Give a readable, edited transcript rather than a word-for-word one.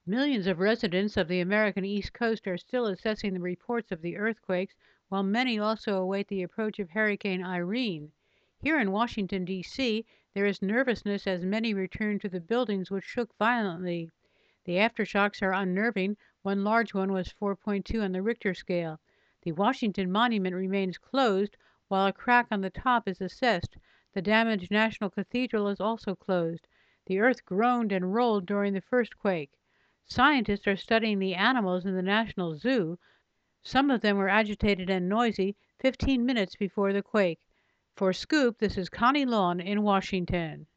Millions of residents of the American East Coast are still assessing the reports of the earthquakes, while many also await the approach of Hurricane Irene. Here in Washington, D.C., there is nervousness as many return to the buildings which shook violently. The aftershocks are unnerving. One large one was 4.2 on the Richter scale. The Washington Monument remains closed while a crack on the top is assessed. The damaged National Cathedral is also closed. The earth groaned and rolled during the first quake. Scientists are studying the animals in the National Zoo. Some of them were agitated and noisy 15 minutes before the quake. For Scoop, this is Connie Lawn in Washington.